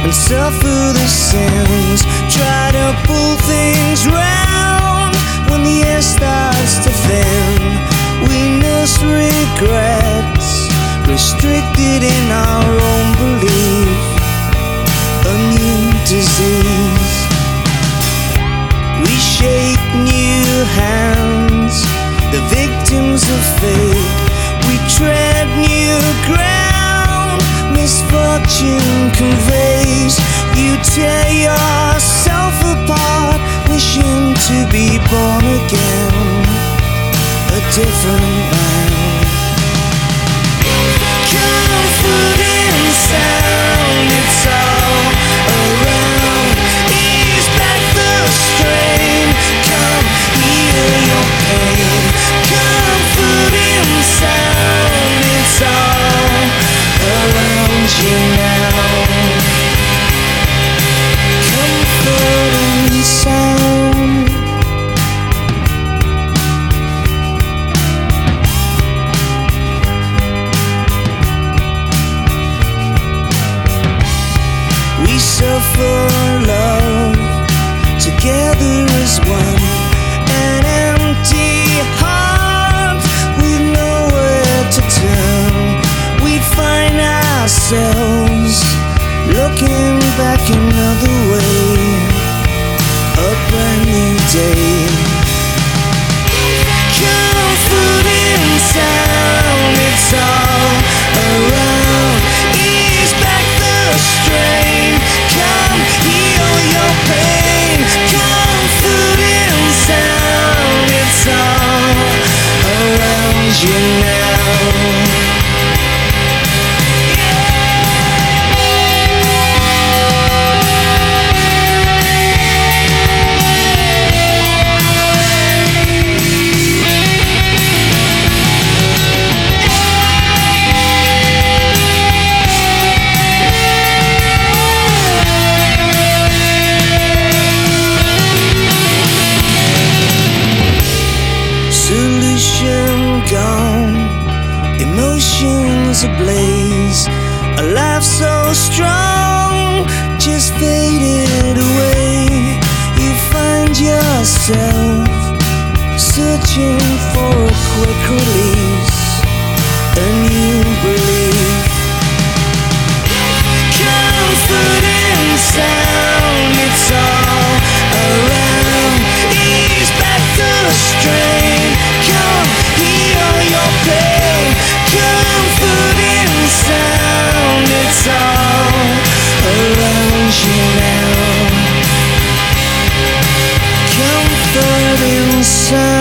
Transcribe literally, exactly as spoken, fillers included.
and suffer the sins. Try to pull things round when the air starts to thin. We nurse regrets, restricted in our own belief. A new disease. We shake new hands, the victims of fate. We tread new ground, misfortune conveys. You tear yourself apart, wishing to be born again, a different man. Comfort in sound, it's all around. Ease back the strain, come heal your pain. Comfort in sound, it's all around you now. Comfort in sound. We suffer love together as one. An empty heart with nowhere to turn. We find ourselves looking back another way. A brand new day. Comfort in sound, it's all around. Ease back the strain, come heal your pain. Comfort in sound, it's all around you now. Solution gone, emotions ablaze. A life so strong just faded away. You find yourself searching for a quick release, a new belief. Comfort in sound, it's all around. Ease back the strain, come heal your pain. Comfort in sound, it's all around you now. Comfort in sound.